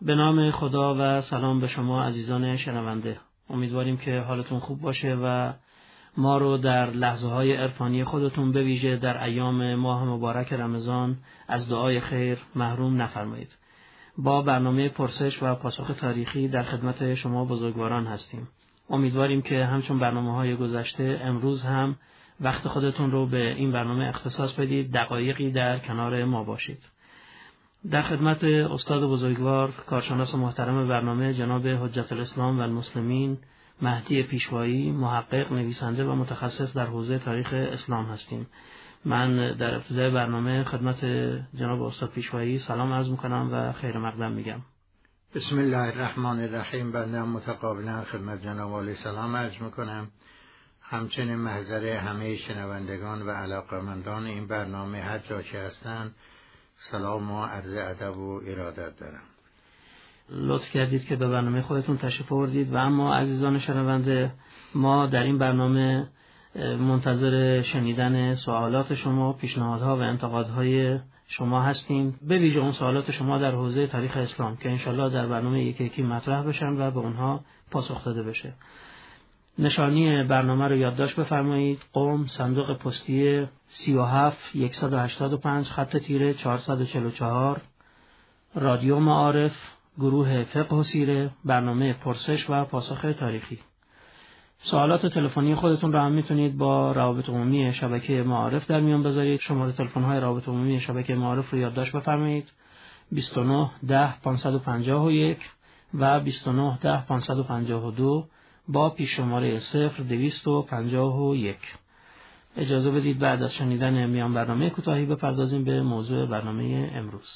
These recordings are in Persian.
به نام خدا و سلام به شما عزیزان شنونده. امیدواریم که حالتون خوب باشه و ما رو در لحظه‌های عرفانی خودتون به ویژه در ایام ماه مبارک رمضان از دعای خیر محروم نفرمایید. با برنامه پرسش و پاسخ تاریخی در خدمت شما بزرگواران هستیم. امیدواریم که همچون برنامه‌های گذشته امروز هم وقت خودتون رو به این برنامه اختصاص بدید، دقایقی در کنار ما باشید. در خدمت استاد بزرگوار، کارشناس محترم برنامه جناب حجت الاسلام و المسلمین مهدی پیشوایی، محقق، نویسنده و متخصص در حوزه تاریخ اسلام هستیم. من در ابتدای برنامه خدمت جناب استاد پیشوایی سلام عرض میکنم و خیر مقدم میگم. بسم الله الرحمن الرحیم. بنده متقابلا خدمت جناب عالی سلام عرض میکنم. همچنین محضر همه شنوندگان و علاقمندان این برنامه هر جا که هستند سلام و عرض ادب و ارادت دارم. لطف کردید که به برنامه خودتون تشریف آوردید و اما عزیزان شنونده، ما در این برنامه منتظر شنیدن سوالات شما، پیشنهادها و انتقادهای شما هستیم، به ویژه اون سوالات شما در حوزه تاریخ اسلام که انشالله در برنامه یکی یکی مطرح بشن و به اونها پاسخ داده بشه. نشانی برنامه رو یادداشت بفرمایید: قم، صندوق پستی 37185 خط تیره 444، رادیو معارف، گروه فقه و سیره، برنامه پرسش و پاسخ تاریخی. سوالات تلفنی خودتون را هم میتونید با روابط عمومی شبکه معارف در میان بذارید. شماره تلفن های روابط عمومی شبکه معارف رو یادداشت بفرمایید: 29 10 551 و 29 10 552 با پیش شماره 0251. اجازه بدید بعد از شنیدن میان برنامه کوتاهی بپردازیم به موضوع برنامه امروز.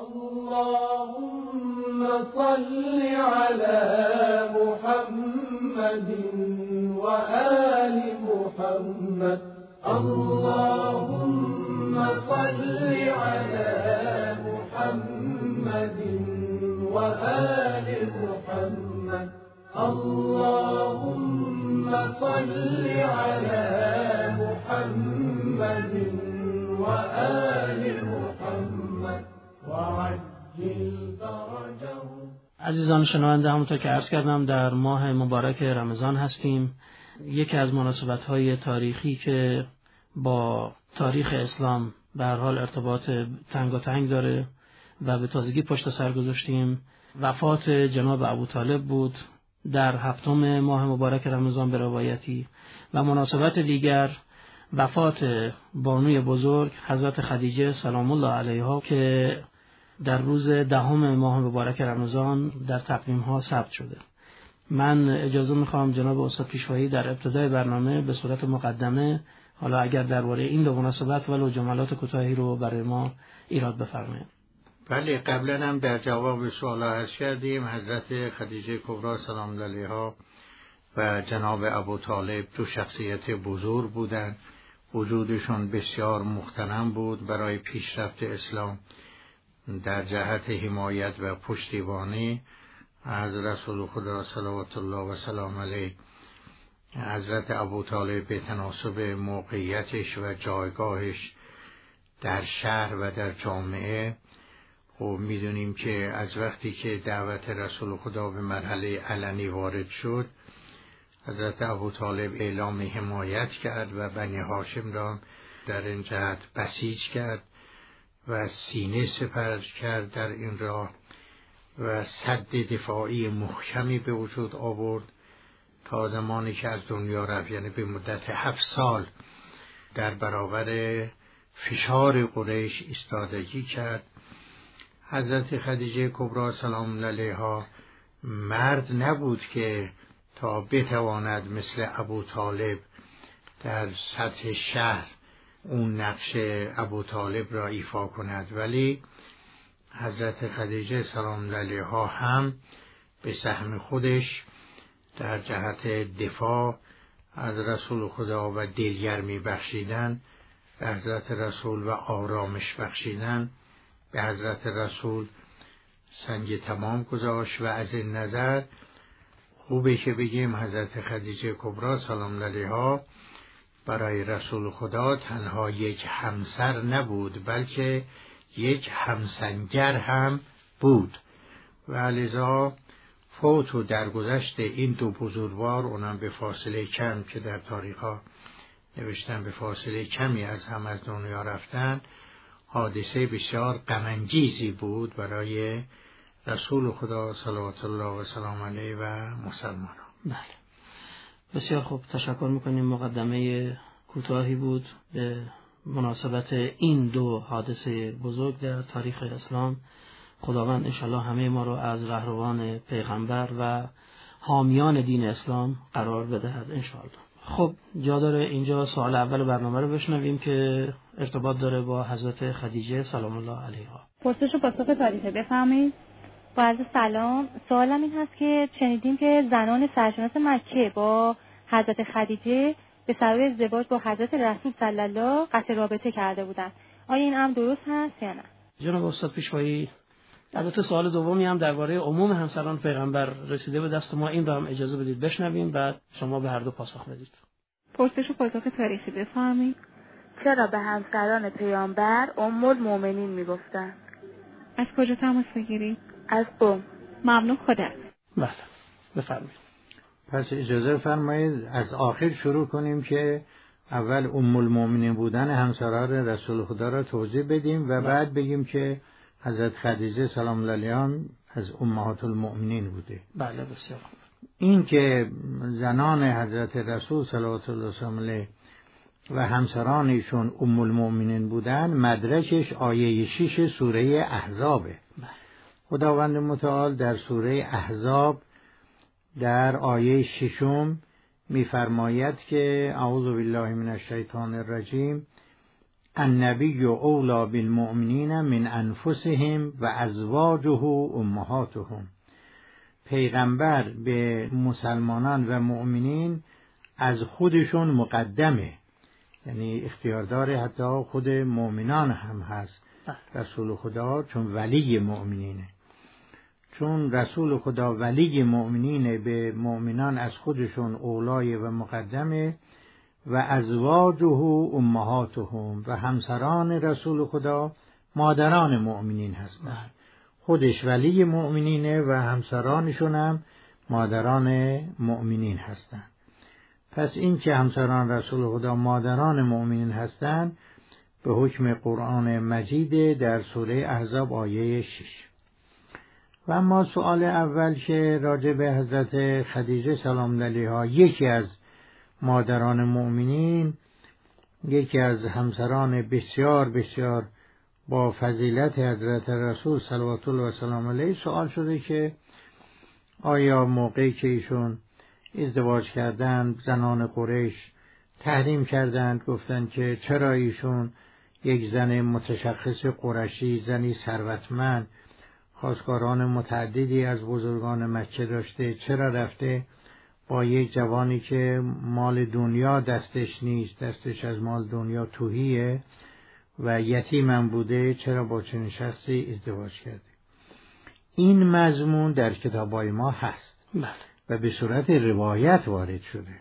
اللهم صل على محمد و آل محمد. اللهم صل على محمد و آل محمد. اللهم صل على محمد و آل محمد وعجل فرجه. عزیزان شنونده، همونطور که عرض کردم در ماه مبارک رمضان هستیم. یکی از مناسبت‌های تاریخی که با تاریخ اسلام به هر حال ارتباط تنگاتنگ داره و به تازگی پشت سر گذاشتیم، وفات جناب ابوطالب بود در 7 ماه مبارک رمضان به روایتی، و مناسبت دیگر وفات بانوی بزرگ حضرت خدیجه سلام الله علیها که در روز 10 ماه مبارک رمضان در تقویم‌ها ثبت شده. من اجازه میخوام جناب استاد پیشوایی در ابتدای برنامه به صورت مقدمه، حالا اگر درباره این دو مناسبت ولو جملات کوتاهی رو برای ما ایراد بفرمایید. بله، قبلا هم در جواب سوال عرض کردیم حضرت خدیجه کبری سلام الله علیها و جناب ابوطالب دو شخصیت بزرگ بودند. وجودشون بسیار مغتنم بود برای پیشرفت اسلام در جهت حمایت و پشتیبانی از رسول خدا صلوات الله و سلام علیه. حضرت ابوطالب به تناسب موقعیتش و جایگاهش در شهر و در جامعه، خب میدونیم که از وقتی که دعوت رسول خدا به مرحله علنی وارد شد، حضرت ابوطالب اعلام حمایت کرد و بنی هاشم را در این جهت بسیج کرد و سینه سپر کرد در این راه و سد دفاعی محکمی به وجود آورد تا زمانی که از دنیا رفت، یعنی به مدت 7 سال در برابر فشار قریش ایستادگی کرد. حضرت خدیجه کبری سلام الله علیها مرد نبود که تا بتواند مثل ابوطالب در سطح شهر اون نقش ابوطالب را ایفا کند، ولی حضرت خدیجه سلام الله علیها هم به سهم خودش در جهت دفاع از رسول خدا و دلگرمی بخشیدن به حضرت رسول و آرامش بخشیدن به حضرت رسول سنگ تمام گذاشت. و از این نظر خوبه که بگیم حضرت خدیجه کبری سلام الله علیها برای رسول خدا تنها یک همسر نبود، بلکه یک همسنگر هم بود و لذا فوت و درگذشت این دو بزرگوار، اونم به فاصله کم که در تاریخ‌ها نوشتن به فاصله کمی از هم از دنیا رفتن، حادثه بسیار غم‌انگیزی بود برای رسول خدا صلوات الله و سلام علیه و مسلمانان. بله، بسیار خوب، تشکر میکنیم. مقدمه کوتاهی بود به مناسبت این دو حادثه بزرگ در تاریخ اسلام. خداوند انشالله همه ما رو از رهروان پیغمبر و حامیان دین اسلام قرار بدهد انشالله. خب جا داره اینجا سوال اول برنامه رو بشنویم که ارتباط داره با حضرت خدیجه سلام الله علیها. پرسش و پاسخ تاریخی بفرمایید. با عرض سلام، سوالم این هست که شنیدیم که زنان سرشناس مکه با حضرت خدیجه به سبب ازدواج با حضرت رسول صلی الله قطع رابطه کرده بودند. آیا این امر درست هست یا نه؟ جناب استاد پیشوایی، البته سوال دومی هم درباره عموم همسران پیغمبر رسیده به دست ما، این رو هم اجازه بدید بشنویم بعد شما به هر دو پاسخ بدید. پرسش و پاسخ تاریخی بفرمایید. چرا به همسران پیامبر ام المؤمنین میگفتند؟ از کجا تماس بگیرید؟ از قم. ممنون، خدا. بله بفرمایید. پس اجازه فرمایید از آخر شروع کنیم که اول ام المؤمنین بودن همسران رسول خدا را توضیح بدیم و بعد بگیم که حضرت خدیجه سلام الله علیها از امهات المؤمنین بوده. بله بسیار خوب. این که زنان حضرت رسول صلوات الله علیه و همسران ایشون ام المؤمنین بودن مدرکش آیه 6 سوره احزابه. خداوند متعال در سوره احزاب در آیه 6 می‌فرماید که اعوذ بالله من الشیطان الرجیم النبی اولی بالمؤمنین من انفسهم و ازواجه امهاتهم. پیغمبر به مسلمانان و مؤمنین از خودشون مقدمه، یعنی اختیاردار حتی خود مؤمنان هم هست رسول خدا، چون ولی مؤمنینه. چون رسول خدا ولی مؤمنینه، به مؤمنان از خودشون اولای و مقدمه. و ازواجه امهاتهم، و همسران رسول خدا مادران مؤمنین هستند. خودش ولی مؤمنینه و همسرانشون هم مادران مؤمنین هستند. پس این که همسران رسول خدا مادران مؤمنین هستند به حکم قرآن مجید در سوره احزاب آیه 6. و اما سوال اول که راجع به حضرت خدیجه سلام الله علیها، یکی از مادران مؤمنین، یکی از همسران بسیار بسیار با فضیلت حضرت رسول صلوات الله و سلام علیه، سوال شده که آیا موقعی که ایشون ازدواج کردند زنان قریش تحریم کردند، گفتند که چرا ایشون یک زن متشخص قریشی، زنی ثروتمند، خواستگاران متعددی از بزرگان مکه داشته، چرا رفته با یک جوانی که مال دنیا دستش نیست، دستش از مال دنیا تهیه و یتیمم بوده، چرا با چنین شخصی ازدواج کرده؟ این مضمون در کتابای ما هست و به صورت روایت وارد شده.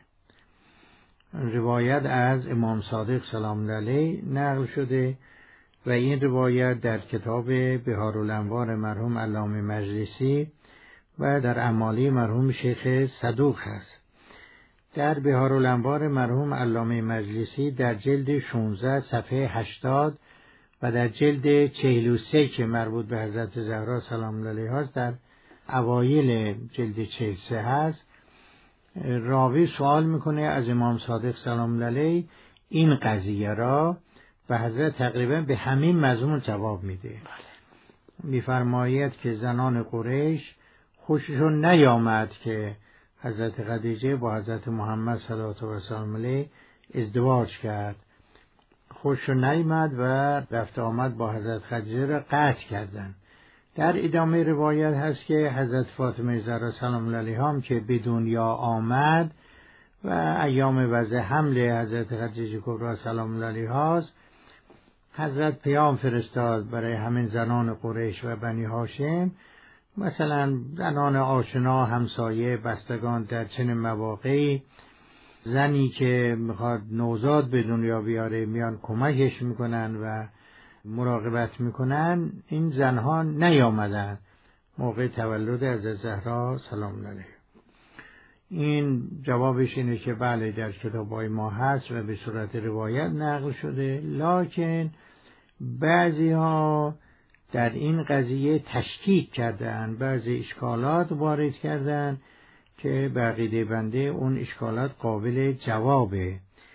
روایت از امام صادق سلام الله علیه نقل شده و این روایت در کتاب بهارالانوار مرحوم علامه مجلسی و در اعمالی مرحوم شیخ صدوق هست. در بهارالانوار مرحوم علامه مجلسی در جلد 16 صفحه 80 و در جلد 43 که مربوط به حضرت زهرا سلام الله علیها هست در اوایل جلد 43 هست، راوی سوال میکنه از امام صادق سلام الله علیه این قضیه را و حضرت تقریبا به همین مضمون جواب میده. میفرماید که زنان قریش خوششون نیامد که حضرت خدیجه با حضرت محمد صلی الله علیه و آله ازدواج کرد، خوششون نیامد و رفت آمد با حضرت خدیجه را قطع کردند. در ادامه روایت هست که حضرت فاطمه زهرا سلام الله علیها هم که به دنیا آمد و ایام وضع حمل حضرت خدیجه کبری سلام الله علیها، حضرت پیام فرستاد برای همین زنان قریش و بنی هاشم، مثلا زنان آشنا، همسایه، بستگان در چنین مواقعی زنی که میخواد نوزاد به دنیا بیاره میان کمکش میکنن و مراقبت میکنن، این زنها نیامدن موقع تولد حضرت زهرا سلام علیها. این جوابش اینه که بله در کتاب‌های ما هست و به صورت روایت نقل شده، لکن بعضی‌ها در این قضیه تشکیک کردن، بعضی اشکالات وارد کردن که به عقیده بنده اون اشکالات قابل جوابه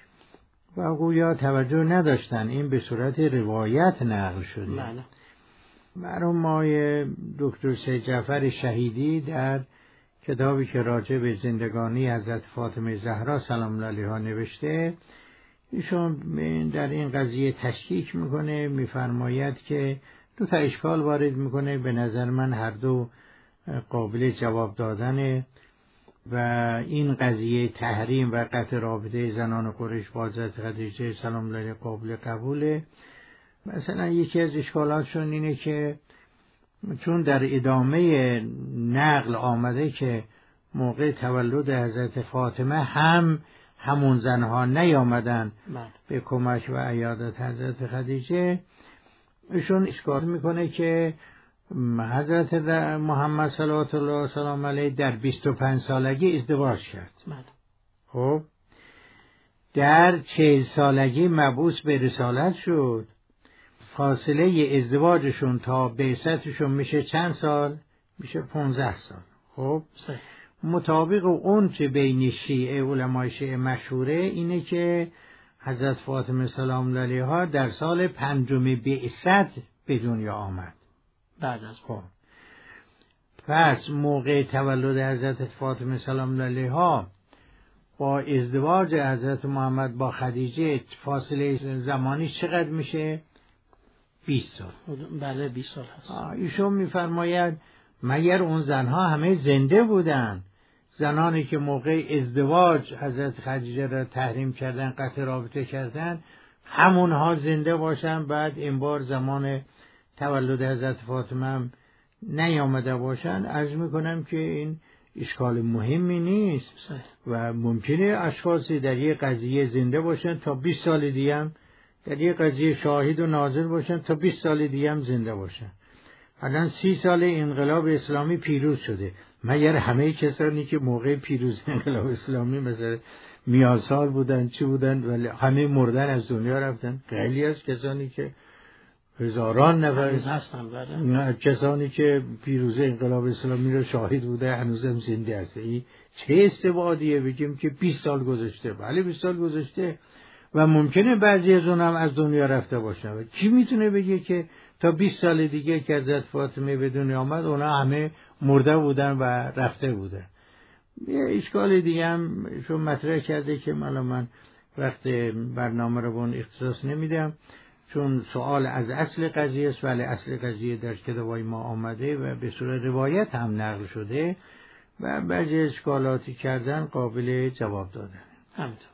و گویا توجه نداشتن این به صورت روایت نقل شده. بله. مرحوم آقای دکتر سید جعفر شهیدی در کتابی که راجع به زندگانی حضرت فاطمه زهرا سلام علیها نوشته، ایشون در این قضیه تشکیک میکنه، میفرماید که دو تا اشکال وارد میکنه، به نظر من هر دو قابل جواب دادنه و این قضیه تحریم و قطع رابطه زنان قریش با حضرت خدیجه سلام علیها قابل قبوله. مثلا یکی از اشکالاتشون اینه که چون در ادامه نقل آمده که موقع تولد حضرت فاطمه همون زنها نیامدن به کمک و عیادت حضرت خدیجه، ایشون اشکال میکنه که حضرت محمد صلوات الله و سلام علیه در 25 سالگی ازدواج کرد. خب در 40 سالگی مبعوث به رسالت شد. فاصله ازدواجشون تا بعثتشون میشه چند سال؟ میشه 15 سال. خب مطابق اون چه بین شیعه علمای شیعه مشهوره اینه که حضرت فاطمه سلام علیها در سال 5 بعثت به دنیا آمد. بعد از خب پس موقع تولد حضرت فاطمه سلام علیها با ازدواج حضرت محمد با خدیجه فاصله زمانی چقدر میشه؟ 20 سال. بله 20 سال هست. ایشون میفرماید مگر اون زنها همه زنده بودن؟ زنانی که موقع ازدواج حضرت خدیجه را تحریم کردن، قطع رابطه کردن، همونها زنده باشن، بعد این بار زمان تولد حضرت فاطمه هم نیامده باشن؟ عرض میکنم که این اشکال مهمی نیست و ممکنه اشخاصی در یک قضیه زنده باشن تا 20 سال دیگه هم در یک قضیه شاهد و ناظر باشن تا 20 سال دیگه هم زنده باشن. الان 30 سال انقلاب اسلامی پیروز شده، مگر همه کسانی که موقع پیروز انقلاب اسلامی مثلا میانسال بودن چی بودن ولی همه مردن از دنیا رفتن؟ خیلی از کسانی که هزاران نفر هستن، بله، کسانی که پیروز انقلاب اسلامی رو شاهد بوده هنوزم زنده هست. این چه استبعادیه بگیم که 20 سال گذشته؟ بله 20 سال گذشته و ممکنه بعضی از اونها از دنیا رفته باشن و کی میتونه بگه که تا 20 سال دیگه که حضرت فاطمه به دنیا آمد اونا همه مرده بودن و رفته بودن؟ یه اشکال دیگه هم شو مطرح کرده که من وقت برنامه رو به اون اختصاص نمیدم، چون سوال از اصل قضیه است، ولی اصل قضیه در کتابای ما آمده و به صورت روایت هم نقل شده و بعضی اشکالاتی کردن قابل جواب دادن. همینطور.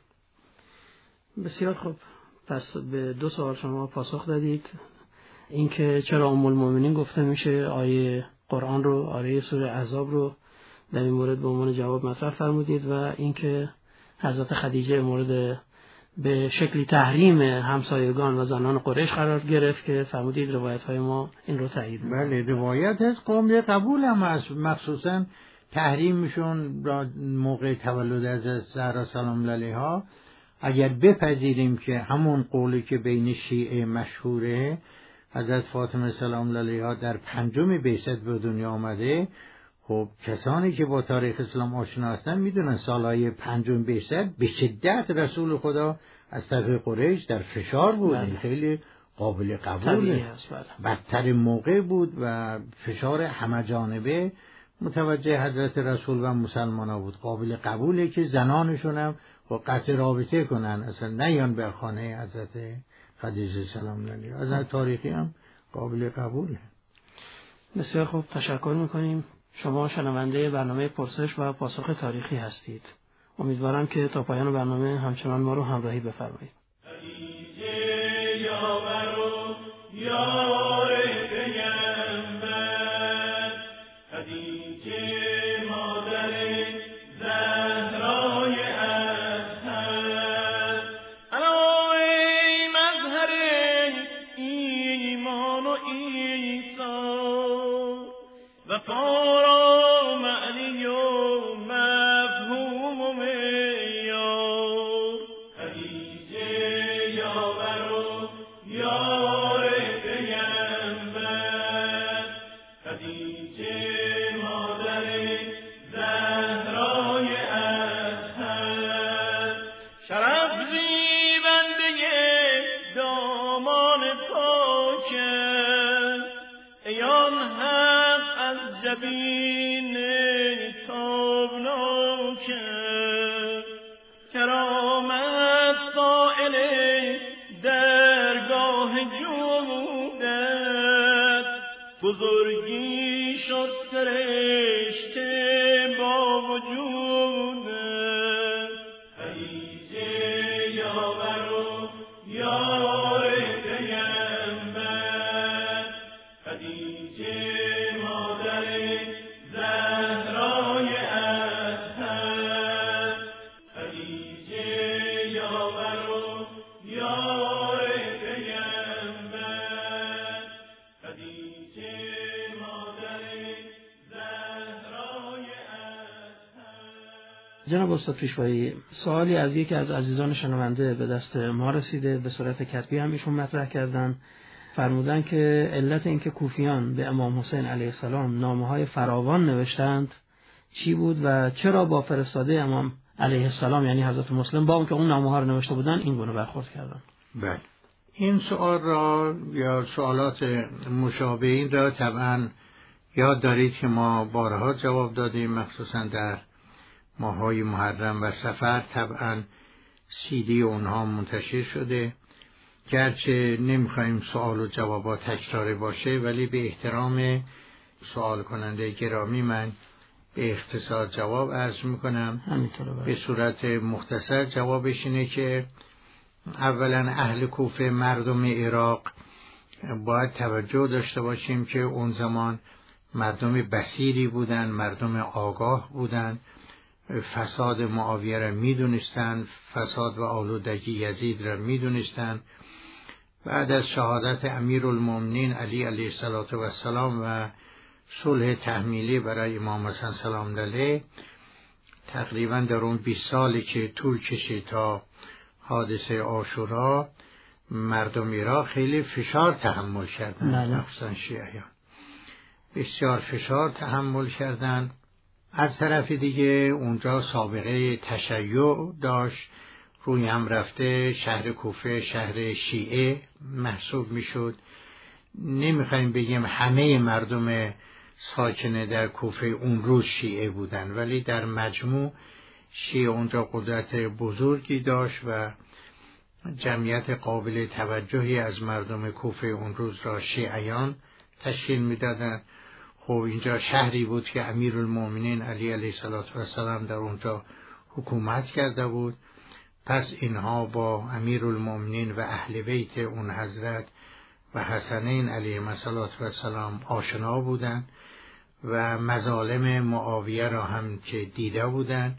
بله بسیار خوب. پس به 2 سوال شما پاسخ دادید. اینکه چرا ام المؤمنین گفته میشه، آیه قرآن رو، آیه سوره احزاب رو در این مورد به عنوان جواب مطرح فرمودید و اینکه حضرت خدیجه مورد به شکلی تحریم همسایگان و زنان قریش قرار گرفت که فرمودید روایت‌های ما این رو تایید می‌کنه. بله روایت هست، قابل قبول هم هست، مخصوصا تحریمشون را موقع تولد حضرت زهرا سلام علیها اگر بپذیریم که همون قولی که بین شیعه مشهوره، حضرت فاطمه سلام علیها در 5 بعثت به دنیا آمده، خب کسانی که با تاریخ اسلام آشنا هستن میدونن سالهای 5 بعثت به شدت رسول خدا از طرف قریش در فشار بود. بله. خیلی قابل قبوله. بدتر موقع بود و فشار همه جانبه متوجه حضرت رسول و مسلمان ها بود. قابل قبوله که زنانشون هم با قطع رابطه کنن، اصلا نیان به خانه حضرت خدیجه سلام علیها. از نظر تاریخی هم قابل قبوله. بسیار خوب، تشکر میکنیم. شما شنونده برنامه پرسش و پاسخ تاریخی هستید. امیدوارم که تا پایان برنامه همچنان ما رو همراهی بفرمایید. و وفا را معنی و مفهوم و معیار. خدیجه یاور و یار پیغمبر، خدیجه مادر زهرای اطهر، شرف زیبنده دامان پاکت، ایان حق از جبین تابناکت، کرامت قائل درگاه جودت، بزرگی شد سرشته با وجودت. خدیجه یاور و یار پیغمبر، خدیجه مادر زهرای اطهر، خدیجه یاور و یار پیغمبر، خدیجه مادر زهرای اطهر. جناب استاد پیشوایی، سوالی از یکی از عزیزان شنونده به دست ما رسیده، به صورت کتبی هم ایشون مطرح کردن. فرمودن که علت اینکه کوفیان به امام حسین علیه السلام نامه‌های فراوان نوشتند چی بود و چرا با فرستاده امام علیه السلام یعنی حضرت مسلم با اون که اون نامه‌ها رو نوشته بودن این گونه برخورد کردن؟ بله، این سوال را یا سوالات مشابه این را طبعا یاد دارید که ما بارها جواب دادیم، مخصوصا در ماه‌های محرم و صفر طبعا CD اونها منتشر شده. گرچه نمیخوایم سوال و جوابات تکراری باشه، ولی به احترام سوال کننده گرامی من به اختصار جواب عرض میکنم. به صورت مختصر جوابش اینه که اولا اهل کوفه، مردم عراق، باید توجه داشته باشیم که اون زمان مردم بصیری بودن، مردم آگاه بودن، فساد معاویه را میدونستن، فساد و آلودگی یزید را میدونستن. بعد از شهادت امیرالمومنین علی علیه السلام و صلح تحمیلی برای امام حسن سلام علیه، تقریبا در اون 20 سالی که طول کشید تا حادثه عاشورا، مردم عراق خیلی فشار تحمل کردن، مخصوصا شیعیان بسیار فشار تحمل کردن. از طرف دیگه اونجا سابقه تشیع داشت، روی هم رفته، شهر کوفه شهر شیعه محسوب میشد. نمیخوایم بگیم همه مردم ساکن در کوفه اون روز شیعه بودن، ولی در مجموع شیعه اونجا قدرت بزرگی داشت و جمعیت قابل توجهی از مردم کوفه اون روز را شیعیان تشکیل میدادند. خب اینجا شهری بود که امیرالمومنین علی علیه السلام در اونجا حکومت کرده بود. پس اینها با امیرالمومنین و اهل بیت اون حضرت و حسنین علیه السلام آشنا بودند و مظالم معاویه را هم که دیده بودند.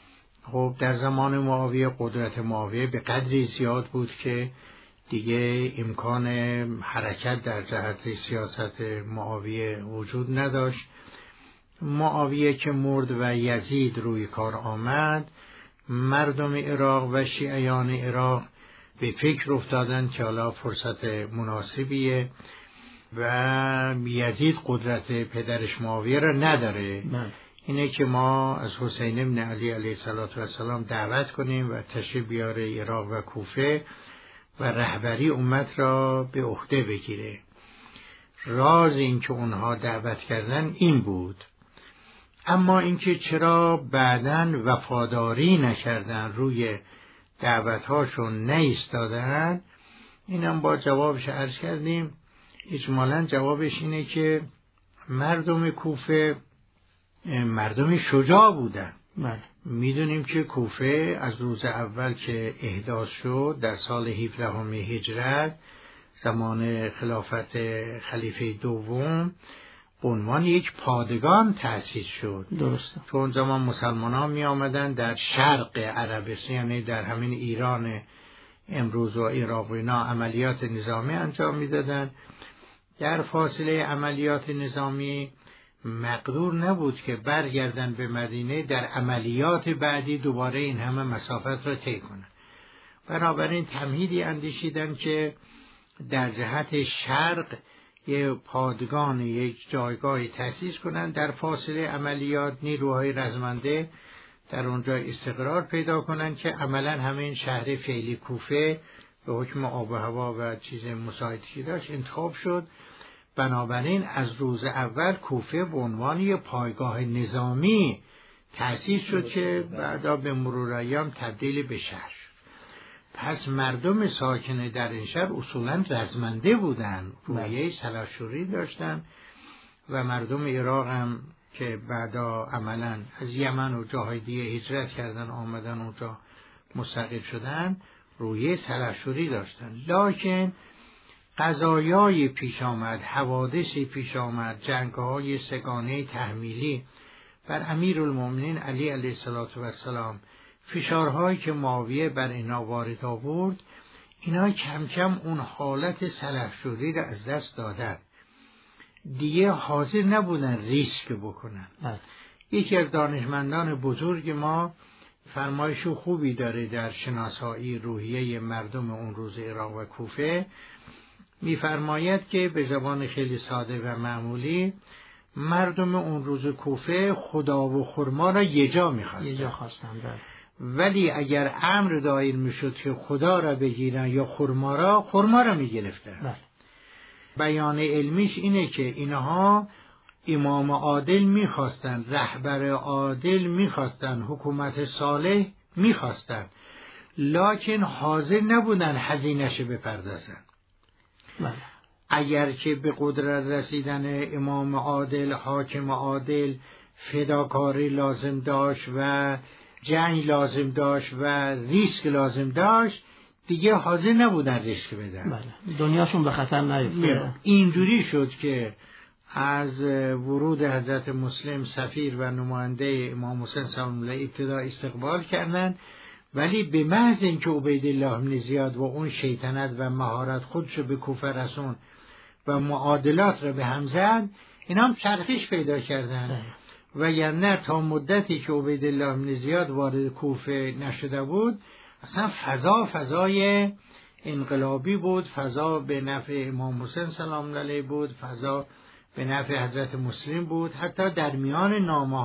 خب در زمان معاویه قدرت معاویه به قدری زیاد بود که دیگه امکان حرکت در جهت سیاست معاویه وجود نداشت. معاویه که مرد و یزید روی کار آمد، مردم عراق و شیعیان عراق به فکر افتادن که حالا فرصت مناسبیه و یزید قدرت پدرش معاویه را نداره، اینه که ما از حسین بن علی علیه السلام دعوت کنیم و تشریف بیاره عراق و کوفه و رهبری امت را به عهده بگیره. راز این که اونها دعوت کردن این بود. اما اینکه چرا بعداً وفاداری نکردن، روی دعوتهاشون نایستادن، اینم با جوابش عرض کردیم. اجمالاً جوابش اینه که مردم کوفه مردم شجاع بودن. میدونیم که کوفه از روز اول که احداث شد در سال 17 هجرت، زمان خلافت خلیفه دوم، عنوان یک پادگان تأسیس شد. درسته. تو اون زمان مسلمان ها می آمدن در شرق عربستان، یعنی در همین ایران امروز و عراق و اینا، عملیات نظامی انجام می دادن. در فاصله عملیات نظامی مقدور نبود که برگردن به مدینه در عملیات بعدی دوباره این همه مسافت را طی کنند. بنابراین تمهیدی اندیشیدن که در جهت شرق یک پادگان، یک جایگاهی تأسیس کنند، در فاصله عملیات نیروهای رزمنده در اونجا استقرار پیدا کنند که عملا همین شهر فعلی کوفه به حکم آب و هوا و چیز مساعدی داشت انتخاب شد. بنابراین از روز اول کوفه به عنوان یک پایگاه نظامی تأسیس شد که بعدا به مرور ایام تبدیل به شهر شد. پس مردم ساکن در این شهر اصولا رزمنده بودند، روحیه سلحشوری داشتند و مردم عراق هم که بعدا عملا از یمن و جاهای دیگه هجرت کردن آمدن اونجا مستقل شدن روحیه سلحشوری داشتن. لکن قضایای پیش آمد، حوادثی پیش آمد، جنگ‌های سگانه تحمیلی بر امیرالمومنین علی علیه السلام، فشارهایی که معاویه بر اینا وارد آورد، اینا کم کم اون حالت سلحشوری را از دست دادن، دیگه حاضر نبودن ریسک بکنن. یکی از دانشمندان بزرگ ما فرمایش خوبی داره در شناسایی روحیه مردم اون روز عراق و کوفه، می‌فرماید که به زبان خیلی ساده و معمولی مردم اون روز کوفه خدا و خرما را یه جا می‌خواستن. ولی اگر امر دایر میشد که خدا را بگیرن یا خرما را می‌گرفتن. بیان علمیش اینه که اینها امام عادل می‌خواستن، رهبر عادل می‌خواستن، حکومت صالح می‌خواستن، لکن حاضر نبودن هزینه‌اش بپردازن. اگر که به قدرت رسیدن امام عادل، حاکم عادل، فداکاری لازم داشت و جنگ لازم داشت و ریسک لازم داشت، دیگه حاضر نبودن ریسک بدن. دنیاشون به خطر نیفته. اینجوری شد که از ورود حضرت مسلم سفیر و نماینده امام حسین سلام الله ابتدا استقبال کردند، ولی به محض اینکه عبیدالله بن زیاد و اون شیطنت و مهارت خودشو به کوفه رسون و معادلات را به هم زد، اینا هم چرخش پیدا کردن. و یعنی تا مدتی که عبیدالله بن زیاد وارد کوفه نشده بود، اصلا فضای انقلابی بود، فضا به نفع امام حسین سلام علیه بود، فضا به نفع حضرت مسلم بود. حتی در میان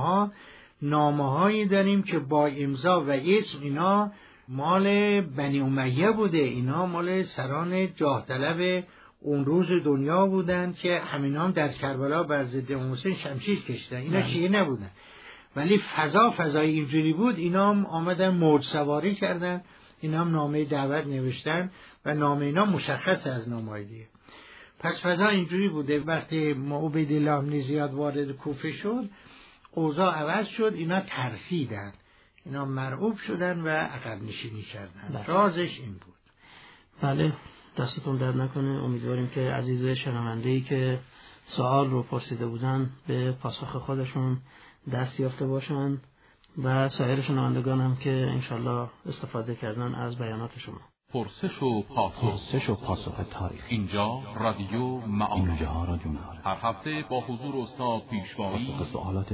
نامه‌هایی داریم که با امضا و اسم اینا مال بنی امیه بوده، اینا مال سران جاه طلب اون روز دنیا بودند که همینام در کربلا بر ضد امام حسین شمشیر کشیدن. اینا شیعه نبودن، ولی فضای اینجوری بود. اینا هم آمدن موج سواری کردن، اینا هم نامه دعوت نوشتن و نامه اینا مشخص از نامه‌های دیگه. پس فضا اینجوری بوده. وقتی عبیدالله بن زیاد وارد کوفه شد، اوضاع عوض شد، اینا ترسیدن، اینا مرعوب شدن و عقب نشینی کردن. رازش این بود. بله، دستتون درد نکنه. امیدواریم که عزیز شنونده‌ای که سوال رو پرسیده بودن به پاسخ خودشون دست یافته باشن و سایر شنوندگان هم که انشالله استفاده کردن از بیانات شما. پرسش و پاسخ تاریخی. اینجا رادیو معارف. هر هفته با حضور استاد پیشوایی پاسخ سوالات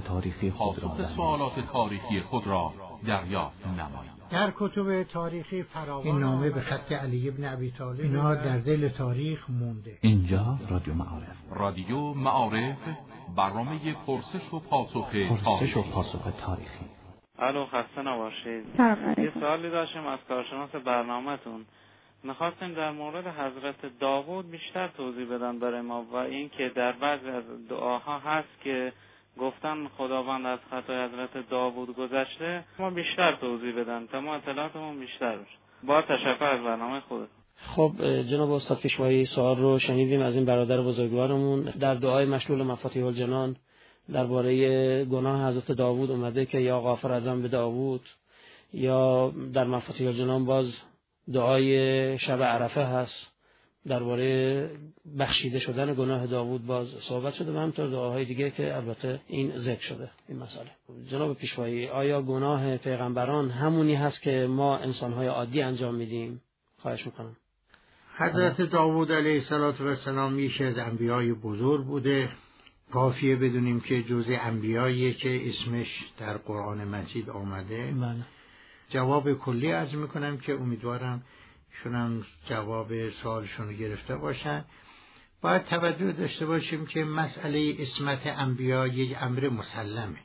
تاریخی خود را دریافت نمایید. در کتب تاریخی فراوان این نامه به خط علی بن ابی طالب اینا در دل تاریخ مونده. اینجا رادیو معارف برنامه پرسش و پاسخ تاریخی. الو، خسته نباشید. یه سوالی داشتیم از کارشناس برنامه‌تون. می‌خواستیم در مورد حضرت داوود بیشتر توضیح بدن برای ما و این که در بعضی از دعاها هست که گفتن خداوند از خطای حضرت داوود گذشته، ما بیشتر توضیح بدن تا ما اطلاعاتمون بیشتر بشه. با تشکر از برنامه خودت. خب جناب استاد پیشوایی، سوال رو شنیدیم از این برادر بزرگوارمون. در دعای مشمول مفاتیح الجنان درباره گناه حضرت داوود اومده که یا غافر ازم به داوود، یا در مفاتیح الجنان باز دعای شب عرفه هست درباره بخشیده شدن گناه داوود باز صحبت شده و همینطور دعاهای دیگه که البته این ذکر شده این مسئله. جناب پیشوایی، آیا گناه پیغمبران همونی هست که ما انسان‌های عادی انجام میدیم؟ خواهش میکنم. حضرت داوود علیه السلام یکی از انبیای بزرگ بوده، کافیه بدونیم که جزء انبیاییه که اسمش در قرآن مجید آمده. بله. جواب کلی عرض میکنم که امیدوارم شونم جواب سوالشون رو گرفته باشن. باید توجه داشته باشیم که مسئله اسمت انبیا یک امر مسلمه.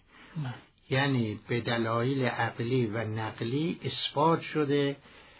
یعنی به دلایل عقلی و نقلی اثبات شده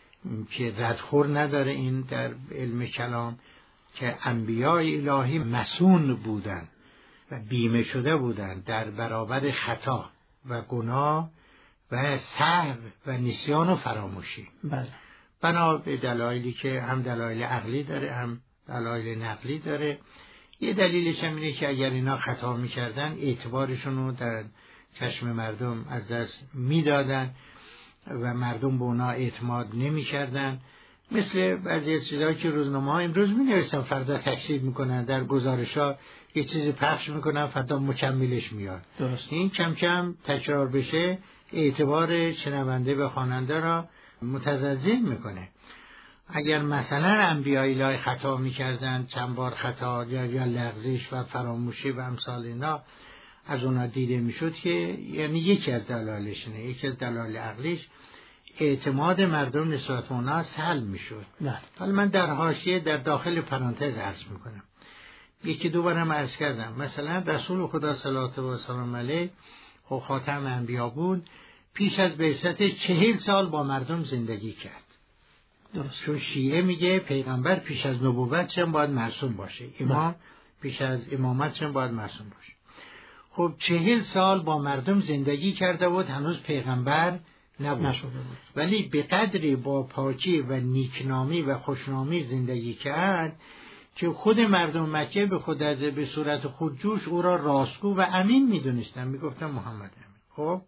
که ردخور نداره این در علم کلام که انبیای الهی مسون بودن و بیمه شده بودن در برابر خطا و گناه و سهو و نسیان و فراموشی. بله. بنا به دلایلی که هم دلایل عقلی داره هم دلایل نقلی داره. یه دلیلش هم اینه که اگر اینا خطا میکردن اعتبارشون رو در چشم مردم از دست میدادن و مردم به اونا اعتماد نمیکردن. مثل بعضی از چیزایی که روزنامه ها امروز مینویسن فردا تکذیب میکنن، در گزارش ها یه چیزی پخش میکنن فردا مکملش میاد. درست. این کم کم تکرار بشه اعتبار شنونده به خواننده را متزلزل میکنه. اگر مثلا انبیای الهی خطا میکردن، چند بار خطا یا لغزش و فراموشی و امثال اینا از اونا دیده میشد که یعنی یکی از دلایلشونه، یکی از دلایل عقلیش اعتماد مردم نسبت به اونا سلب میشد. حالا من در حاشیه در داخل پرانتز عرض میکنم. یکی دو بارم عرض کردم مثلا رسول خدا صلی الله علیه و سلم علیه خاتم انبیا بود، پیش از بعثت 40 سال با مردم زندگی کرد. درست. چون شیعه میگه پیغمبر پیش از نبوت چون باید معصوم باشه، امام پیش از امامت چون باید معصوم باشه. خب 40 سال با مردم زندگی کرده بود، هنوز پیغمبر نشده بود، ولی به قدری با پاکی و نیکنامی و خوشنامی زندگی کرد که خود مردم مکه به خود به صورت خودجوش او را راستگو و امین میدونستن، میگفتن محمد امین. خب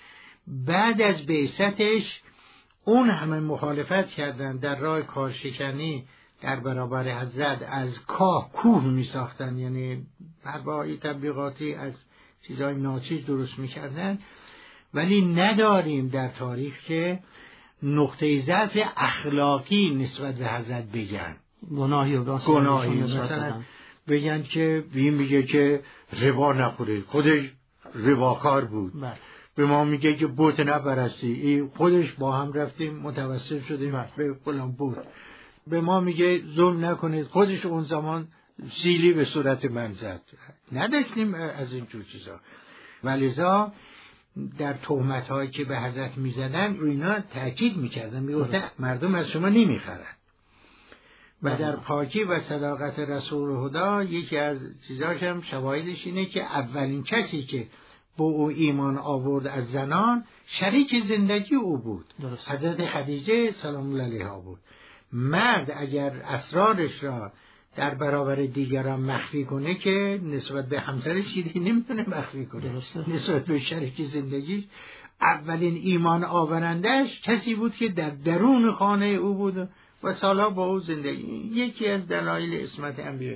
بعد از بعثتش اون همه مخالفت کردن، در راه کارشکنی در برابر حضرت از کوه می ساختن، یعنی برای تبلیغاتی از چیزای ناچیز درست می کردن، ولی نداریم در تاریخ که نقطه ضعف اخلاقی نسبت به حضرت بگن. گناهی مثلا بگن که این میگه که ربا نخورید، خودش رباکار بود. به ما میگه که بت نپرستی، خودش با هم رفتیم متوسل شدیم به فلان بود. به ما میگه ظلم نکنید، خودش اون زمان سیلی به صورت من زد. نداشتیم از این جور چیزا. ولذا در تهمت هایی که به حضرت میزدن اینا تأکید میکردن، میگفتن مردم از شما نمیخرن. و در پاکی و صداقت رسول خدا یکی از چیزاش هم شواهدش اینه که اولین کسی که با او ایمان آورد از زنان شریک زندگی او بود. درست. حضرت خدیجه سلام الله علیها بود. مرد اگر اسرارش را در برابر دیگران مخفی کنه که نسبت به همسرش چیزی نمیتونه مخفی کنه. درسته. نسبت به شریک زندگیش اولین ایمان آورندش کسی بود که در درون خانه او بود و سالها با او زندگی. یکی از دلایل عصمت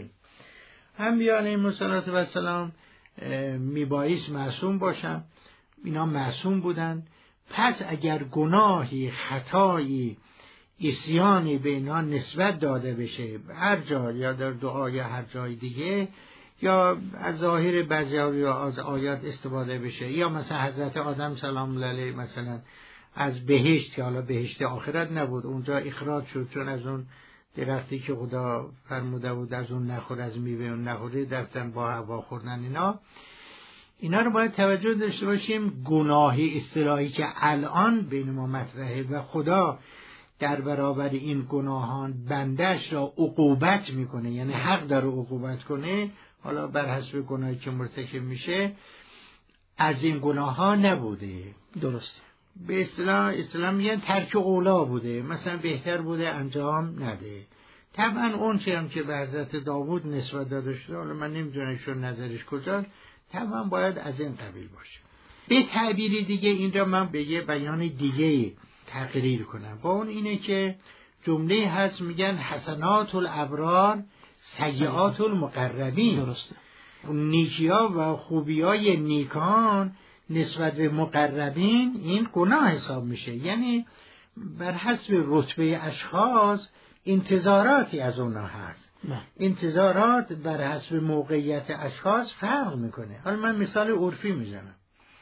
انبیا علیهم السلام میبایست معصوم باشن، اینا معصوم بودن. پس اگر گناهی، خطایی، عصیانی به اینا نسبت داده بشه هر جا یا در دعا یا هر جای دیگه، یا از ظاهر بعضی یا از آیات استفاده بشه، یا مثلا حضرت آدم سلام الله علیه مثلا از بهشت، که حالا بهشت آخرت نبود، اونجا اخراج شد چون از اون درختی که خدا فرموده بود از اون نخور، از میوه اون نخوری، رفتن با هوا خوردن. اینا رو باید توجه داشته باشیم. گناهی اصطلاحی که الان بین ما مطرحه و خدا در برابر این گناهان بندش را عقوبت میکنه، یعنی حق داره عقوبت کنه، حالا بر حسب گناهی که مرتکب میشه، از این گناه ها نبوده. درست. به اصطلاح میگن ترک اولا بوده، مثلا بهتر بوده انجام نده. طبعا اون چی هم که به حضرت داوود نسبت داده شده، حالا من نمیدونم شون نظرش کجاست، طبعا باید از این قبیل باشه. به تعبیری دیگه این را من به یه بیان دیگه تقریر کنم، با اون اینه که جمله هست میگن حسنات الابرار سیئات المقربین. درسته. نیکی‌ها و خوبی‌های نیکان نسبت به مقربین این گناه حساب میشه، یعنی بر حسب رتبه اشخاص انتظاراتی از اونها هست. انتظارات بر حسب موقعیت اشخاص فرق میکنه. حالا من مثال عرفی میزنم.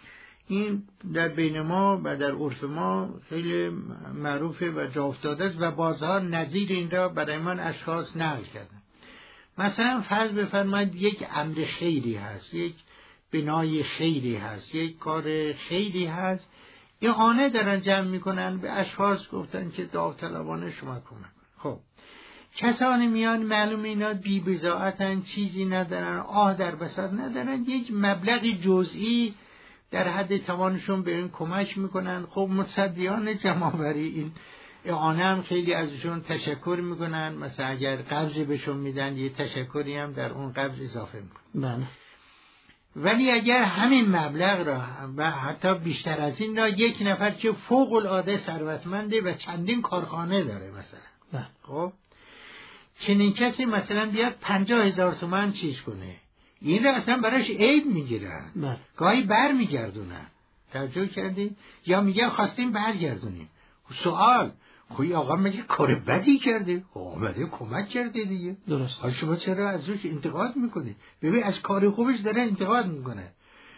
این در بین ما و در عرف ما خیلی معروفه و جا افتاده است و بازها نظیر این را برای من اشخاص نقل کردن. مثلا فرض بفرمایید یک امر خیری هست، یک بنای خیری هست، یک کار خیری هست، اعانه دارن جمع میکنن، به اشخاص گفتن که داوطلبانه شما کمک. خب کسانی میان معلوم اینا بی بضاعتن، چیزی ندارن، آه در بساط ندارن، یک مبلغی جزئی در حد توانشون به این کمک میکنن. خب متصدیان جمع‌آوری این اعانه هم خیلی ازشون تشکر میکنن، مثلا اگر قبضی بهشون میدن یه تشکری هم در اون قبض اضافه میکنن. بله. ولی اگر همین مبلغ را و حتی بیشتر از این را یک نفر که فوق العاده ثروتمنده و چندین کارخانه داره مثلا، خب چنین کسی مثلا بیاد 50,000 تومان چیز کنه، این را اصلا براش عیب میگیرن، گاهی بر میگردونن. توجه کردی؟ یا میگن خواستیم برگردونیم. سوال خوی آقا مگه کار بدی کرده؟ آمده کمک کرده دیگه. درست. حالا شما چرا از روش انتقاد میکنی؟ ببین از کار خوبش داره انتقاد میکنه.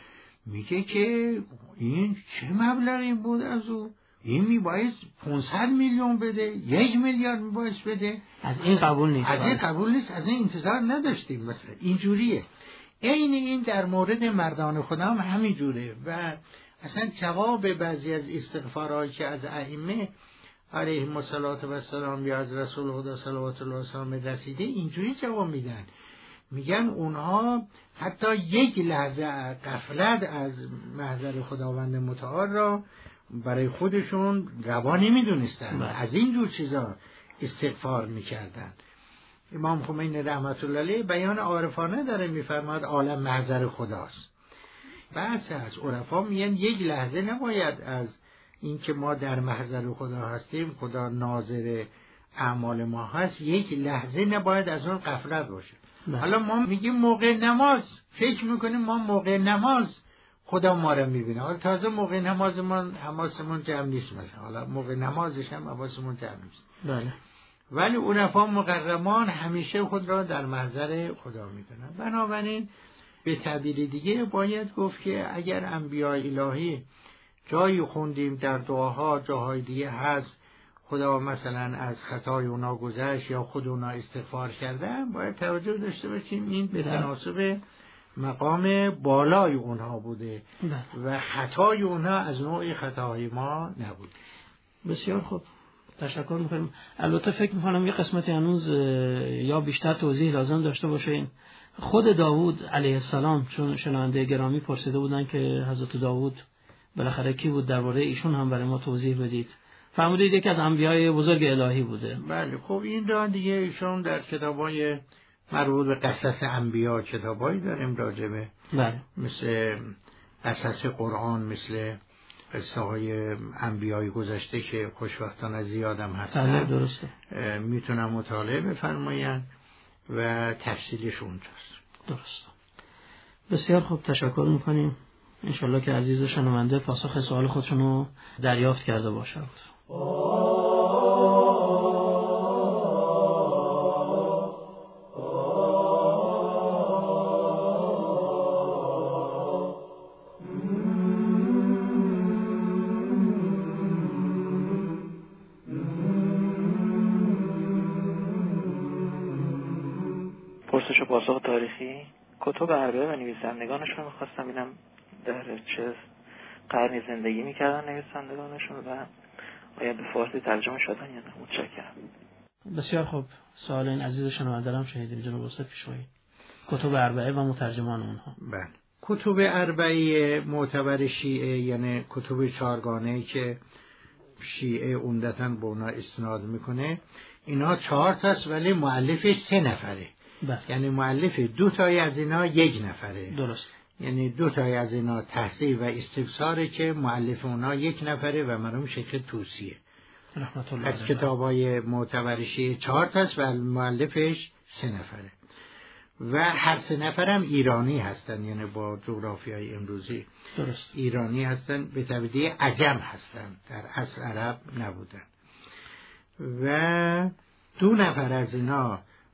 میگه که این چه مبلغی بود از او؟ این میبایست 500 میلیون بده، 1 میلیارد میبایست بده. از این قبول نیست. از این قبول نیست، از این انتظار نداشتیم. مثلا اینجوریه. این در مورد مردان خدا هم همین جوره. و اصلا جواب بعضی از استغفارهایی که از ائمه علیهم السلام یا از رسول خدا صلوات الله علیه و رسیده اینجوری جواب میدن. میگن اونها حتی یک لحظه غفلت از محضر خداوند متعال را برای خودشون روا نمیدونستن، از این جور چیزا استغفار میکردن. امام خمینی رحمت الله علیه بیان عارفانه داره میفرماد عالم محضر خداست. بحث از عرفا میگن یک لحظه نباید از این که ما در محضر خدا هستیم، خدا ناظر اعمال ما هست، یک لحظه نباید از اون غفلت باشه. حالا ما میگیم موقع نماز، فکر میکنیم ما موقع نماز خدا ما رو میبینه. حالا تازه موقع نمازمون حواسمون جمع نیست، مثلا حالا موقع نمازش هم حواسمون جمع نیست. بله. ولی عرفا مقرمان همیشه خود را در محضر خدا میدونن. بنابراین به تعبیر دیگه باید گفت که اگر انبیاء الهی جایی خوندیم در دعاها، جاهای دیگه هست خدا مثلا از خطای اونا گذشت یا خود اونا استغفار کردن، باید توجه داشته باشیم این به تناسب مقام بالای اونها بوده و خطای اونها از نوع خطاهای ما نبود. بسیار خوب، تشکر میکنم. البته فکر میکنم یه قسمتی هنوز یا بیشتر توضیح لازم داشته باشه. خود داوود علیه السلام، چون شنونده گرامی پرسیده بودن که حضرت داوود بالاخره کی بود، درباره ایشون هم برای ما توضیح بدید. فرمودید یکی از انبیای بزرگ الهی بوده. بله. خب این را دیگه ایشون در کتابای مربوط به قصص انبیا کتابایی داریم راجبه، بله، مثل قصص قرآن، مثل قصه های انبیای گذشته که خوشبختانه زیادم هستن. بله درسته. میتونم مطالعه بفرماین و تفصیلش اونجاست. درسته. بسیار خوب، تشکر میکنیم. انشالله که عزیز شنونده پاسخ سوال خودشون رو دریافت کرده باشند. پرسش و پاسخ تاریخی. کتب اربعه و نویسندگانشون میخواستم ببینم در چه قرنی زندگی میکردن نویسندگانشون و آیا به فارسی ترجمه شدن یا نه. متشکرم. بسیار خوب، سوال این عزیز شنونده هم شنیدیم جناب استاد پیشوایی. کتب اربعه و مترجمان اونها. بله. کتب اربعه معتبر شیعه، یعنی کتب چهارگانه‌ای که شیعه عمدتاً به اونها استناد میکنه، اینا 4 تاست ولی مؤلفش 3 نفره. بله. یعنی مؤلف 2 تای از اینا 1 نفره. درست. یعنی 2 تای از اینا تحصیل و استفساره که مؤلف اونا 1 نفره و مرحوم شیخ توسیه. رحمت الله. از کتابای معتبر شیعه 4 تاست و مؤلفش 3 نفره. و هر 3 نفرم ایرانی هستن، یعنی با جغرافیای امروزی. درست. ایرانی هستن، به تبعیض عجم هستن، در اصل عرب نبودن. و 2 نفر از اینا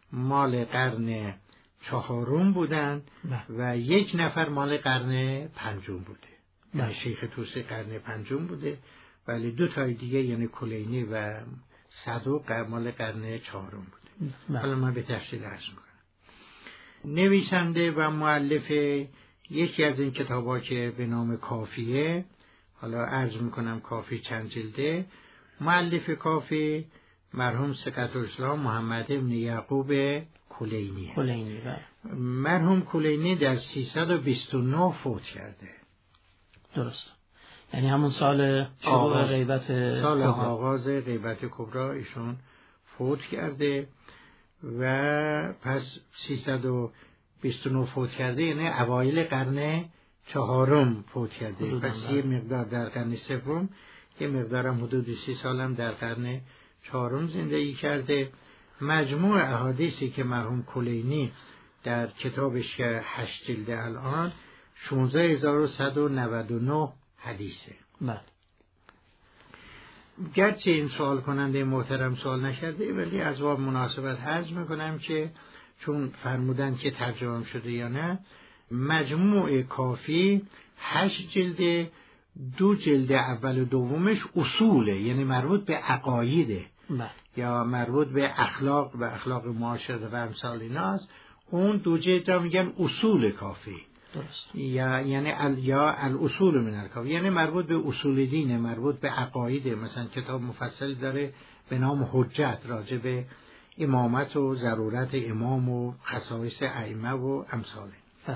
مال قرن 4 بودن و 1 نفر مال قرن 5 بوده. یعنی شیخ طوسی قرن 5 بوده، ولی 2 تای دیگه یعنی کلینی و صدوق مال قرن 4 بوده. حالا من به تفصیل عرض میکنم. نویسنده و مؤلف یکی از این کتابا که به نام کافیه، حالا عرض میکنم کافی چند جلده. مؤلف کافی مرحوم ثقةالاسلام محمد بن یعقوب کلینیه. مرحوم کلینی در 329 فوت کرده. درست. یعنی همون سال شروع غیبت سال آغاز غیبت کبری ایشون فوت کرده و پس 329 فوت کرده، یعنی اوایل قرن 4 فوت کرده. پس یه مقدار در قرن 3، یه مقدارم حدود 30 سالم در قرن 4 زندگی کرده. مجموع احادیثی که مرحوم کلینی در کتابش که 8 جلده الان 16199 حدیثه. بله. گرچه این سوال کننده محترم سوال نکرده، ولی از باب مناسبت عرض میکنم که چون فرمودن که ترجمه شده یا نه، مجموع کافی 8 جلده، 2 جلد اول و دومش اصوله، یعنی مربوط به عقایده یا مربوط به اخلاق و اخلاق معاشرت و امثال ایناست. اون 2 جلد را میگن اصول کافی. درست. یعنی الاصول من الکافی، یعنی مربوط به اصول دینه، مربوط به عقایده. مثلا کتاب مفصل داره به نام حجت راجع به امامت و ضرورت امام و خصایص ائمه و امثاله.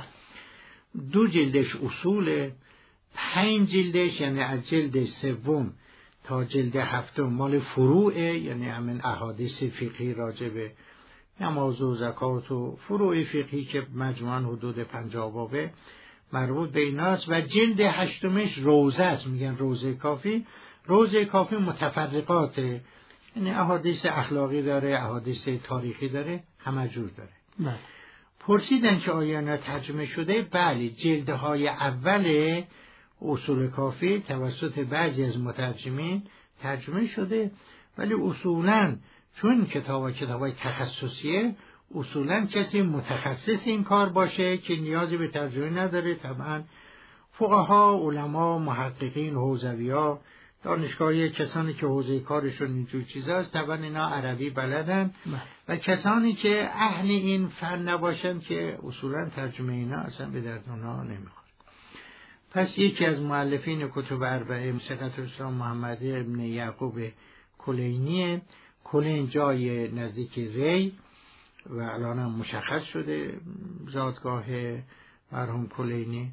2 جلدش اصوله، 5 جلدش یعنی از جلد 3 تا جلد 7 مال فروعه، یعنی همین احادیث فقهی راجع به نماز و زکات و فروع فقهی که مجموعاً حدود 50 بابه مربوط به ایناست. و جلد 8مش روزه است، میگن روزه کافی. روزه کافی متفرقاته، یعنی احادیث اخلاقی داره، احادیث تاریخی داره، همه جور داره. پرسیدن که آیا اینا ترجمه شده؟ بله، جلدهای اول اصول کافی توسط بعضی از مترجمین ترجمه شده، ولی اصولاً چون کتابای تخصصیه، اصولاً کسی متخصص این کار باشه که نیازی به ترجمه نداره. طبعاً فقها، علما، محققین، حوزوی‌ها، دانشگاهی، کسانی که حوزه کارشون اینجور چیزاست، طبعاً اینا عربی بلدن و کسانی که اهل این فن نباشن که اصولاً ترجمه اینا اصلا به درد اونها نمیخوره. پس یکی از مؤلفین کتب اربعه ثقةالاسلام محمد بن یعقوب کلینیه. کلین جای نزدیک ری و الان هم مشخص شده زادگاه مرحوم کلینی.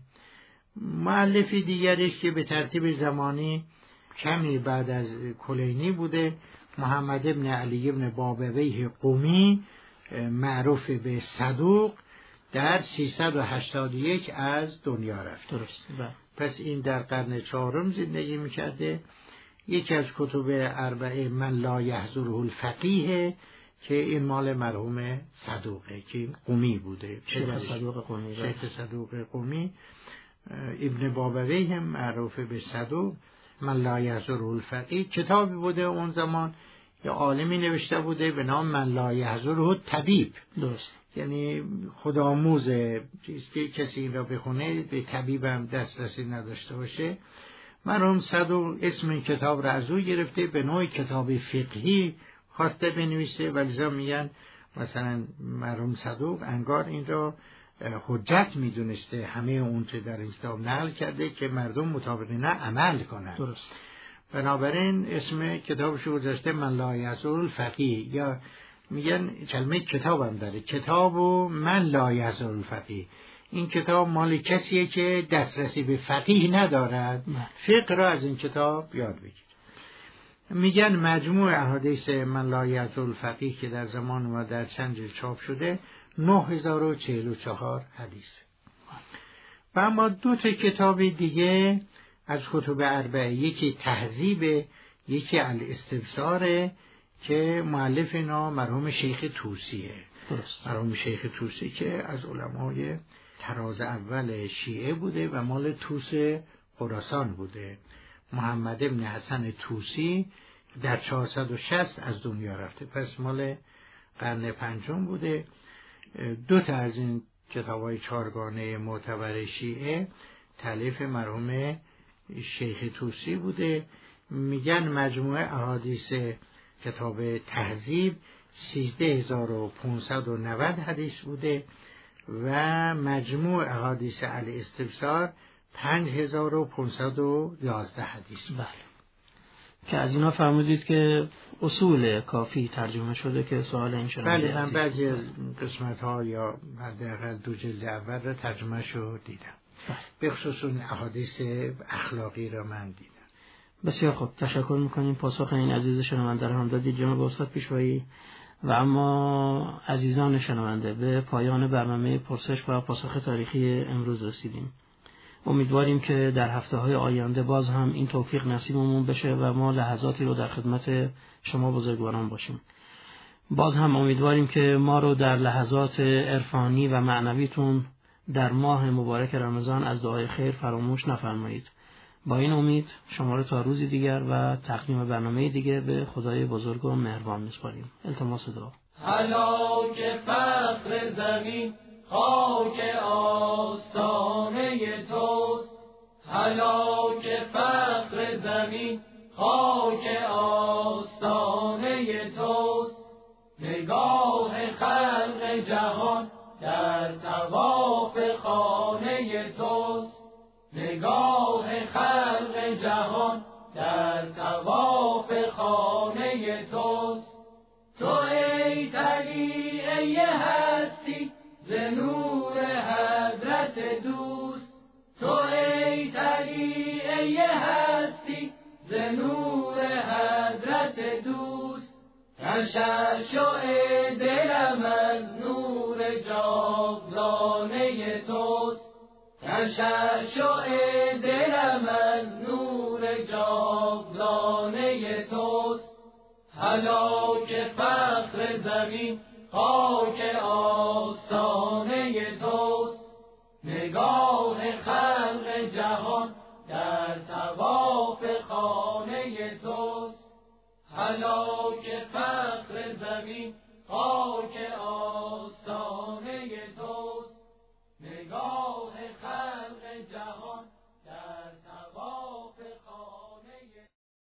مؤلفی دیگرش که به ترتیب زمانی کمی بعد از کلینی بوده، محمد بن علی بن بابویه قمی، معروف به صدوق، در 381 از دنیا رفت. درست. پس این در قرن 4 زندگی میکرده. یکی از کتب اربعه من لا یحضره الفقیه که این مال مرحوم صدوقه که این قمی بوده، شیخ صدوق قمی. ابن بابویه هم معروف به صدوق. من لا یحضره الفقیه کتابی بوده اون زمان، یا عالمی نوشته بوده به نام من لا یحضره طبیب. درست. یعنی خودآموز که کسی این را بخونه به طبیب هم دسترسی نداشته باشه. مرحوم صدوق اسم این کتاب را از او گرفته، به نوع کتاب فقهی خواسته بنویسه، ولی میگن مثلا مرحوم صدوق انگار این را حجت میدونسته، همه اون چه در این کتاب نقل کرده که مردم مطابق نه عمل کنند. درست. بنابراین اسم کتابش رو گذاشته من لا یحضره الفقیه، یا میگن کلمه کتاب هم داره، کتاب و من لا یحضره الفقیه. این کتاب مال کسیه که دسترسی به فقیه ندارد، فقه را از این کتاب یاد بگیر. میگن مجموع احادیث من لا یحضره الفقیه که در زمان ما در چند جلد چاپ شده 9044 حدیث. و اما 2 کتاب دیگه از کتب اربعه، یکی تهذیب، یکی الاستبصار که مؤلف اینا مرحوم شیخ طوسیه. درست. مرحوم شیخ طوسی که از علمای طراز اول شیعه بوده و مال طوس خراسان بوده. محمد بن حسن طوسی در 460 از دنیا رفته، پس مال قرن پنجم بوده. 2 تا از این کتاب‌های چهارگانه معتبر شیعه تالیف مرحوم شیخ طوسی بوده. میگن مجموعه احادیث کتاب تهذیب 13590 حدیث بوده و مجموع احادیث الاستبصار 5511 حدیث بوده. بله. که از اینا فرمودید که اصول کافی ترجمه شده که سوال این شده. بله، من بعضی قسمت‌ها یا حداقل 2 جلد اول را ترجمه شو دیدم. به خصوص اون احادیث اخلاقی را من دیدم. بسیار خوب، تشکر میکنیم پاسخ این عزیز شنونده را هم دادید جناب استاد پیشوایی. و اما عزیزان شنونده، به پایان برنامه پرسش و پاسخ تاریخی امروز رسیدیم. امیدواریم که در هفته‌های آینده باز هم این توفیق نصیبمون بشه و ما لحظاتی رو در خدمت شما بزرگواران باشیم. باز هم امیدواریم که ما رو در لحظات عرفانی و معنویتون در ماه مبارک رمضان از دعای خیر فراموش نفرمایید. با این امید شما رو تا روزی دیگر و تقدیم برنامه دیگه به خدای بزرگ و مهربان می‌سپاریم. التماس دعا. هلاک فخر زمین خاک آستانه توست، هلاک فخر زمین خاک آستانه توست، نگاه خلق جهان در طواف خانه توست، نگاه خلق جهان در طواف خانه توست. تو ای طلیعه هستی ز نور حضرت دوست، تو ای طلیعه هستی ز نور حضرت دوست، تشعشع دلم از نور جاودانه توست، تشعشع دلم از نور جاودانه توست. هلاک فخر زمین خاک آستانه توست، نگاه خلق جهان در طواف خانه توست. هلاک